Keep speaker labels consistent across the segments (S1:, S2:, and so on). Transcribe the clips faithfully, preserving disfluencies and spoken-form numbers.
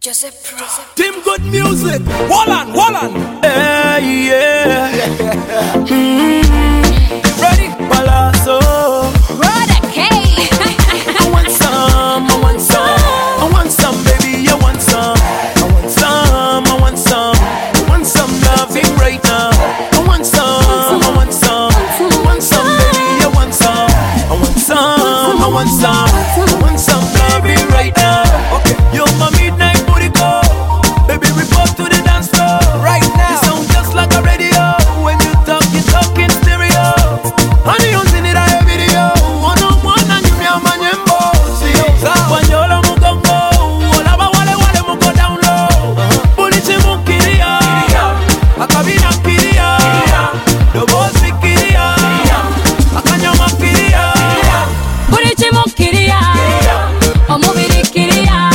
S1: Joseph Pro.
S2: Team Good Music. Wallan, Wallan. Hey, yeah. mm-hmm. Ready? Palazzo.
S1: Brother K.
S2: I want some, I want some. I want some, baby, I want some. I want some, I want some. I want some loving right now. I want some, I want some. I want some, baby, I want some. I want some, I want some. I want some loving right now. Okay, you're my midnight booty call. Baby, report to the dance floor right now. You sound just like a radio. When you talk, you talk in stereo. Honey, you seen it a video. One on one, and you me a manyembo. See, Wanyola mugongo. Olaba wale wale mugo down low. Bulichi mukiria. Akabina kiria. Dobozi kiria. Akanyama kiria.
S1: Bulichi mukiria. Omubiri kiria.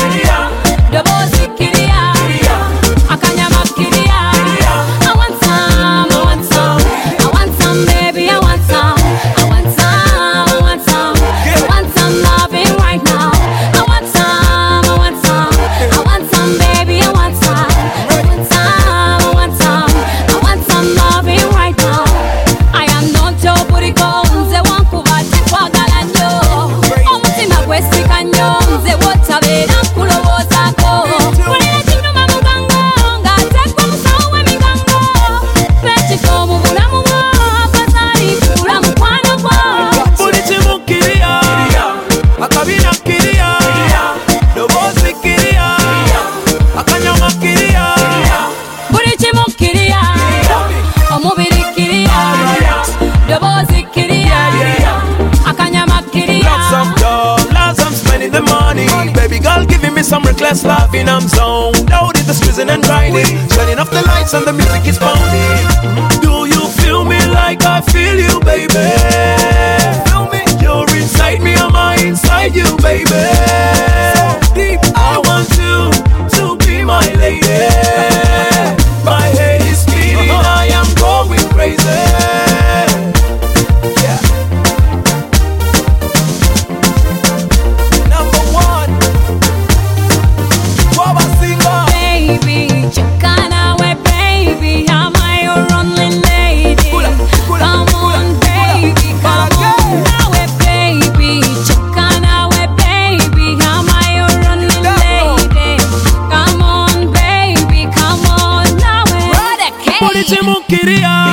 S1: Dobozi kiria. Akanyama kiria. I want some, I want some. I want some, baby, I want some. I want some, I want some. I want some loving right now. I want some, I want some. I want some, baby, I want some. I want some, I want some. I want some loving right now. I am not your booty call. Nze wankubate kwagala nnyo. Omutima gwesika nnyo. Nze wotabera nkulowoozako. Kulira kinnuma mugango. Ng'ateekwa musawo w'emigango. Fekifo mu bulamu bwo. Akazali kula mukwano gwo.
S2: Bulichi mukiria. Akabina kiria. Dobozi kiria. Akanyama kiria.
S1: Bulichi mukiria. Omubiri kiria. Dobozi kiria. Akanyama kiria.
S2: Lots of dollars, I'm spending the money. Baby girl giving me some reckless loving. I'm zoned out in the squeezing and grinding. Turning off the lights and the music is pounding. Do you feel me like I feel you, baby? Feel me? You're inside me, am I inside you, baby? Deep, I want you to be my lady. My head is spinning, I am going crazy. Yeah. Number one, Baba Singer.
S1: Baby, chakana we baby, am I your only lady?
S2: Kula, kula,
S1: Come
S2: kula,
S1: on,
S2: kula.
S1: baby, come
S2: Kula,
S1: on, now we baby, chakana we baby, am I your only lady? Come on, baby, come on, now we. Brother K.
S2: Bulichi mukiria.